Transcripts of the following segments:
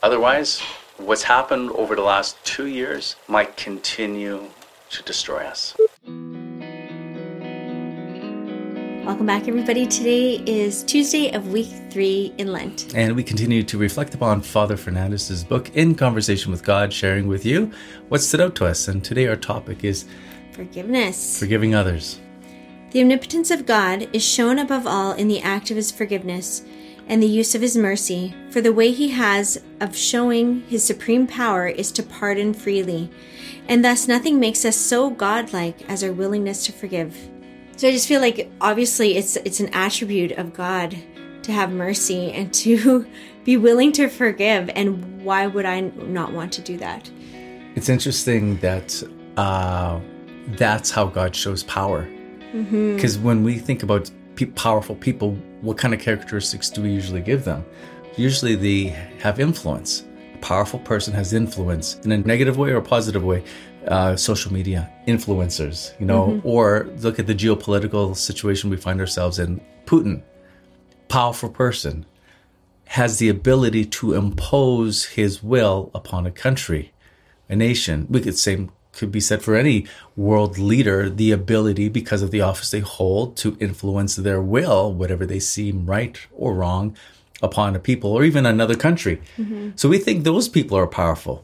Otherwise, what's happened over the last 2 years might continue to destroy us. Welcome back, everybody. Today is Tuesday of week 3 in Lent. And we continue to reflect upon Father Fernandez's book, In Conversation with God, sharing with you what stood out to us. And today our topic is forgiveness. Forgiving others. The omnipotence of God is shown above all in the act of his forgiveness and the use of his mercy, for the way he has of showing his supreme power is to pardon freely. And thus nothing makes us so godlike as our willingness to forgive. So I just feel like obviously it's an attribute of God to have mercy and to be willing to forgive. And why would I not want to do that? It's interesting that that's how God shows power. Because when we think about powerful people, what kind of characteristics do we usually give them? Usually they have influence. A powerful person has influence in a negative way or a positive way. Social media influencers, or look at the geopolitical situation we find ourselves in. Putin, powerful person, has the ability to impose his will upon a country, a nation. Could be said for any world leader, the ability, because of the office they hold, to influence their will, whatever they seem right or wrong, upon a people or even another country. So we think those people are powerful.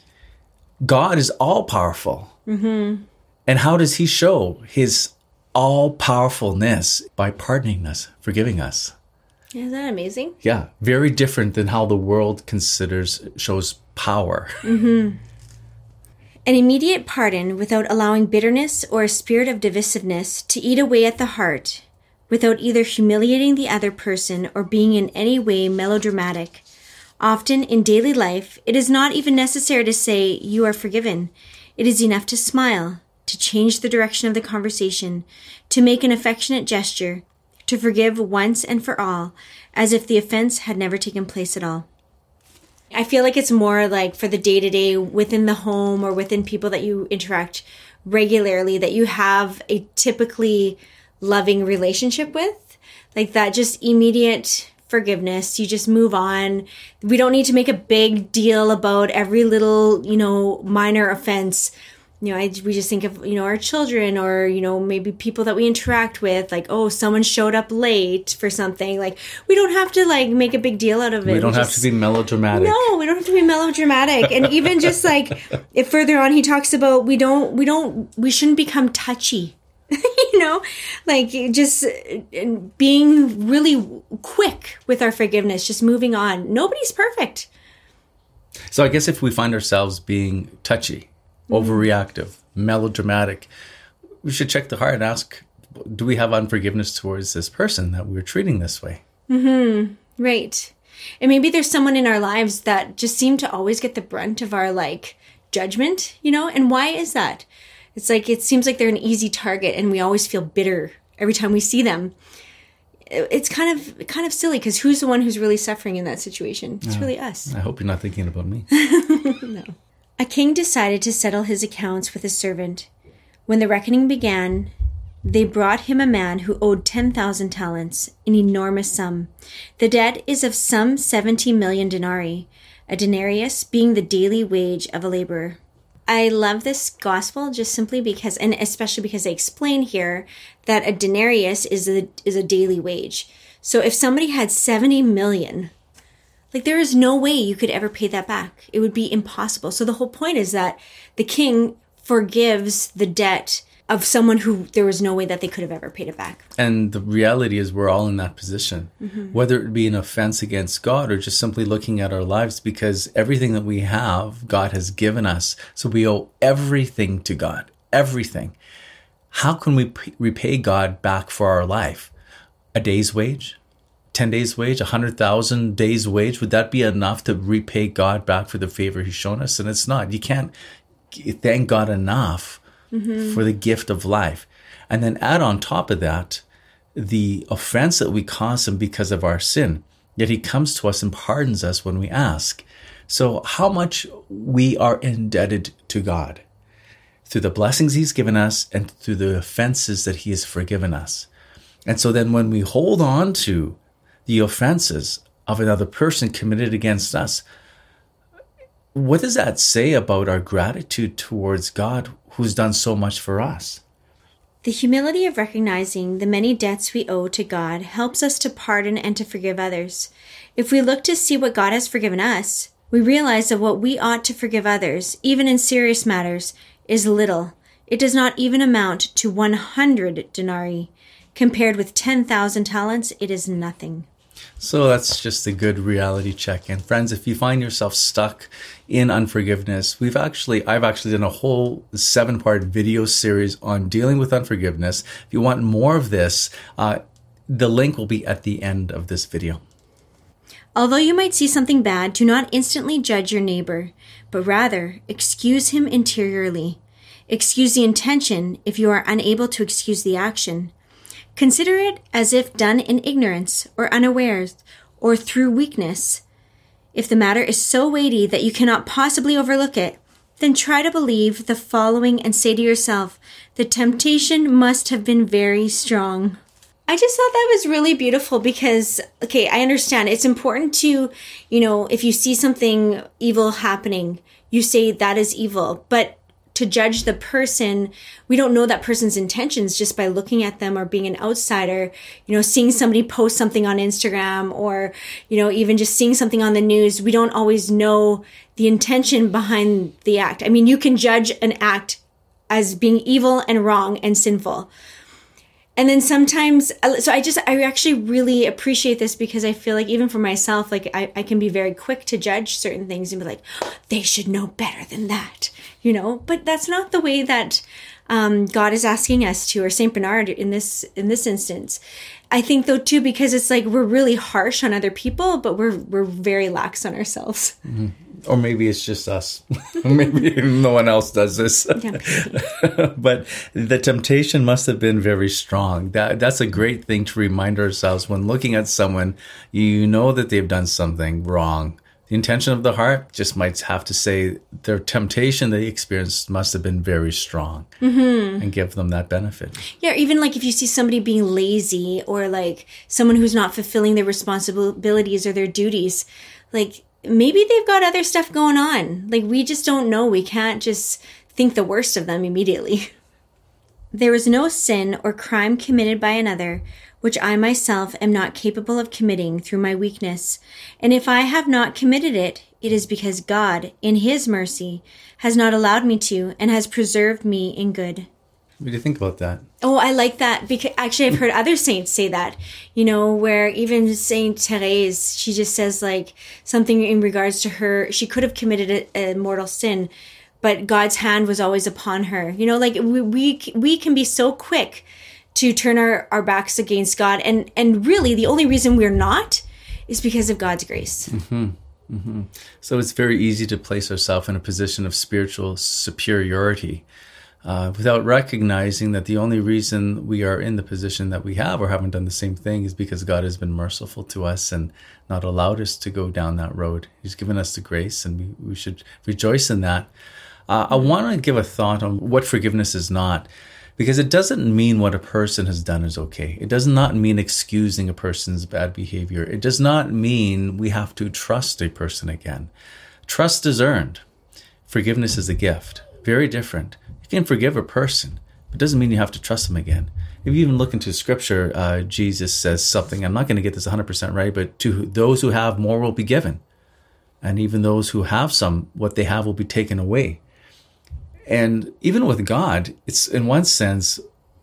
God is all-powerful. And how does he show his all-powerfulness? By pardoning us, forgiving us. Isn't that amazing? Yeah, very different than how the world shows power. An immediate pardon without allowing bitterness or a spirit of divisiveness to eat away at the heart, without either humiliating the other person or being in any way melodramatic. Often in daily life, it is not even necessary to say, "You are forgiven." It is enough to smile, to change the direction of the conversation, to make an affectionate gesture, to forgive once and for all, as if the offense had never taken place at all. I feel like it's more like for the day-to-day within the home or within people that you interact regularly, that you have a typically loving relationship with, like that just immediate forgiveness. You just move on. We don't need to make a big deal about every little, minor offense. We just think of, our children or, maybe people that we interact with, like, oh, someone showed up late for something. Like, we don't have to make a big deal out of it. We don't have to be melodramatic. No, we don't have to be melodramatic. And even just if further on, he talks about we shouldn't become touchy. Just being really quick with our forgiveness, just moving on. Nobody's perfect. So I guess if we find ourselves being touchy, overreactive, melodramatic, we should check the heart and ask, do we have unforgiveness towards this person that we're treating this way? Right. And maybe there's someone in our lives that just seem to always get the brunt of our judgment, and why is that? It's it seems like they're an easy target and we always feel bitter every time we see them. It's kind of silly because who's the one who's really suffering in that situation? It's really us. I hope you're not thinking about me. No. A king decided to settle his accounts with a servant. When the reckoning began, they brought him a man who owed 10,000 talents, an enormous sum. The debt is of some 70 million denarii, a denarius being the daily wage of a laborer. I love this gospel just simply because, and especially because they explain here that a denarius is a daily wage. So if somebody had 70 million, there is no way you could ever pay that back. It would be impossible. So the whole point is that the king forgives the debt of someone who there was no way that they could have ever paid it back. And the reality is we're all in that position, whether it be an offense against God or just simply looking at our lives, because everything that we have, God has given us. So we owe everything to God, everything. How can we repay God back for our life? A day's wage? 10 days wage? 100,000 days wage? Would that be enough to repay God back for the favor he's shown us? And it's not. You can't thank God enough for the gift of life. And then add on top of that, the offense that we cause him because of our sin. Yet he comes to us and pardons us when we ask. So how much we are indebted to God through the blessings he's given us and through the offenses that he has forgiven us. And so then when we hold on to the offenses of another person committed against us, what does that say about our gratitude towards God who's done so much for us? The humility of recognizing the many debts we owe to God helps us to pardon and to forgive others. If we look to see what God has forgiven us, we realize that what we ought to forgive others, even in serious matters, is little. It does not even amount to 100 denarii. Compared with 10,000 talents, it is nothing. So that's just a good reality check. And friends, if you find yourself stuck in unforgiveness, I've actually done a whole 7-part video series on dealing with unforgiveness. If you want more of this, the link will be at the end of this video. Although you might see something bad, do not instantly judge your neighbor, but rather excuse him interiorly. Excuse the intention if you are unable to excuse the action. Consider it as if done in ignorance or unawares or through weakness. If the matter is so weighty that you cannot possibly overlook it, then try to believe the following and say to yourself, the temptation must have been very strong. I just thought that was really beautiful because, okay, I understand it's important to, if you see something evil happening, you say that is evil, but to judge the person, we don't know that person's intentions just by looking at them or being an outsider, seeing somebody post something on Instagram or, even just seeing something on the news. We don't always know the intention behind the act. I mean, you can judge an act as being evil and wrong and sinful. And then sometimes, so I actually really appreciate this because I feel like even for myself, like I can be very quick to judge certain things and be like, oh, they should know better than that, but that's not the way that God is asking us to, or St. Bernard in this instance. I think though too, because it's like we're really harsh on other people, but we're very lax on ourselves. Mm-hmm. Or maybe it's just us. Maybe no one else does this. Yeah. But the temptation must have been very strong. That's a great thing to remind ourselves when looking at someone. You know that they've done something wrong. The intention of the heart just might have to say their temptation they experienced must have been very strong, and give them that benefit. Yeah, even like if you see somebody being lazy or like someone who's not fulfilling their responsibilities or their duties, like maybe they've got other stuff going on. Like we just don't know. We can't just think the worst of them immediately. There is no sin or crime committed by another which I myself am not capable of committing through my weakness. And if I have not committed it, it is because God, in His mercy, has not allowed me to and has preserved me in good. What do you think about that? Oh, I like that because actually I've heard other saints say that, where even Saint Therese, she just says like something in regards to her, she could have committed a mortal sin, but God's hand was always upon her. Like we can be so quick to turn our backs against God. And really the only reason we're not is because of God's grace. Mm-hmm. Mm-hmm. So it's very easy to place ourselves in a position of spiritual superiority without recognizing that the only reason we are in the position that we have or haven't done the same thing is because God has been merciful to us and not allowed us to go down that road. He's given us the grace, and we should rejoice in that. I want to give a thought on what forgiveness is not, because it doesn't mean what a person has done is okay. It does not mean excusing a person's bad behavior. It does not mean we have to trust a person again. Trust is earned. Forgiveness is a gift. Very different. You can forgive a person, but it doesn't mean you have to trust them again. If you even look into Scripture, Jesus says something, I'm not going to get this 100% right, but to those who have, more will be given. And even those who have some, what they have will be taken away. And even with God, it's in one sense,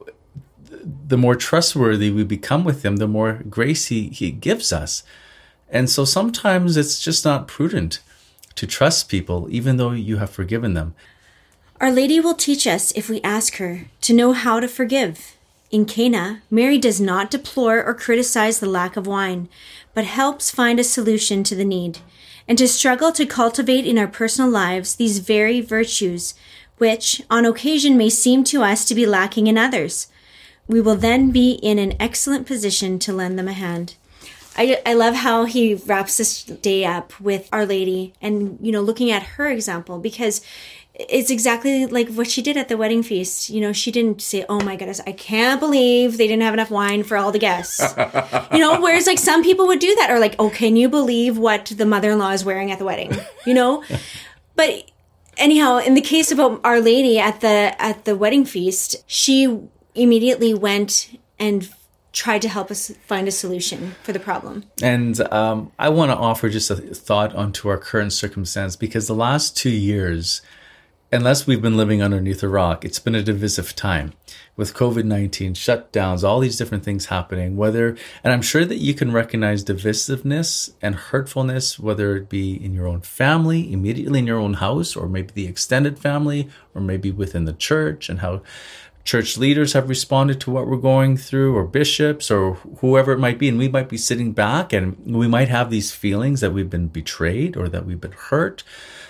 the more trustworthy we become with Him, the more grace He gives us. And so sometimes it's just not prudent to trust people, even though you have forgiven them. Our Lady will teach us, if we ask her, to know how to forgive. In Cana, Mary does not deplore or criticize the lack of wine, but helps find a solution to the need, and to struggle to cultivate in our personal lives these very virtues, which on occasion may seem to us to be lacking in others. We will then be in an excellent position to lend them a hand. I love how he wraps this day up with Our Lady and, looking at her example, because it's exactly like what she did at the wedding feast. She didn't say, oh my goodness, I can't believe they didn't have enough wine for all the guests. Whereas like some people would do that, or like, oh, can you believe what the mother-in-law is wearing at the wedding? But anyhow, in the case of Our Lady at the wedding feast, she immediately went and tried to help us find a solution for the problem. And I want to offer just a thought onto our current circumstance, because the last 2 years, unless we've been living underneath a rock, it's been a divisive time with COVID-19, shutdowns, all these different things happening, and I'm sure that you can recognize divisiveness and hurtfulness, whether it be in your own family, immediately in your own house, or maybe the extended family, or maybe within the church, and how church leaders have responded to what we're going through, or bishops, or whoever it might be. And we might be sitting back and we might have these feelings that we've been betrayed or that we've been hurt.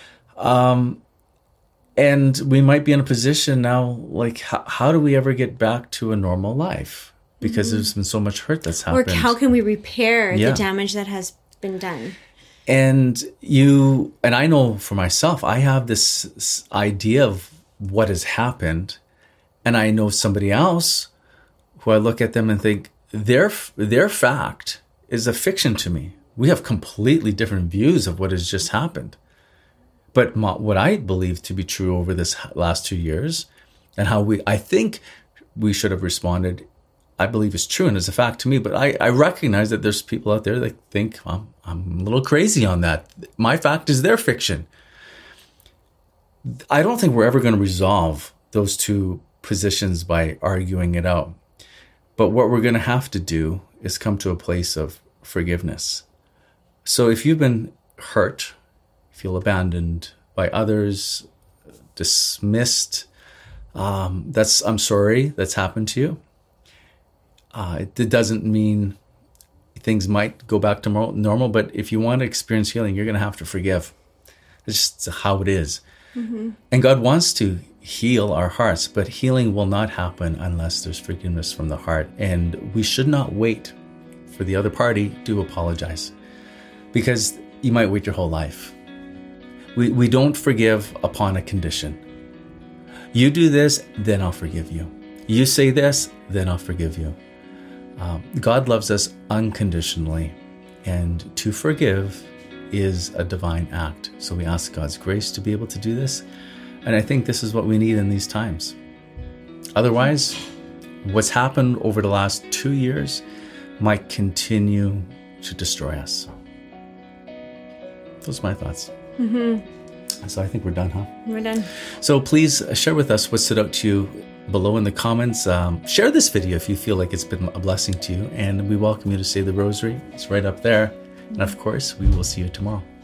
And we might be in a position now, like, how do we ever get back to a normal life? Because there's been so much hurt that's happened. Or how can we repair the damage that has been done? And I know for myself, I have this idea of what has happened. And I know somebody else who I look at them and think their fact is a fiction to me. We have completely different views of what has just happened. But what I believe to be true over this last 2 years, and how I think we should have responded, I believe is true and is a fact to me. But I recognize that there's people out there that think I'm a little crazy on that. My fact is their fiction. I don't think we're ever going to resolve those two positions by arguing it out. But what we're going to have to do is come to a place of forgiveness. So if you've been hurt, feel abandoned by others, dismissed, I'm sorry that's happened to you. It doesn't mean things might go back to normal, but if you want to experience healing, you're going to have to forgive. It's just how it is. Mm-hmm. And God wants to heal our hearts, but healing will not happen unless there's forgiveness from the heart. And we should not wait for the other party to apologize, because you might wait your whole life. We don't forgive upon a condition. You do this, then I'll forgive you. You say this, then I'll forgive you. God loves us unconditionally, and to forgive is a divine act. So we ask God's grace to be able to do this. And I think this is what we need in these times. Otherwise, what's happened over the last 2 years might continue to destroy us. Those are my thoughts. Mm-hmm. So I think we're done, huh? We're done. So please share with us what stood out to you below in the comments. Share this video if you feel like it's been a blessing to you. And we welcome you to say the rosary. It's right up there. And of course, we will see you tomorrow.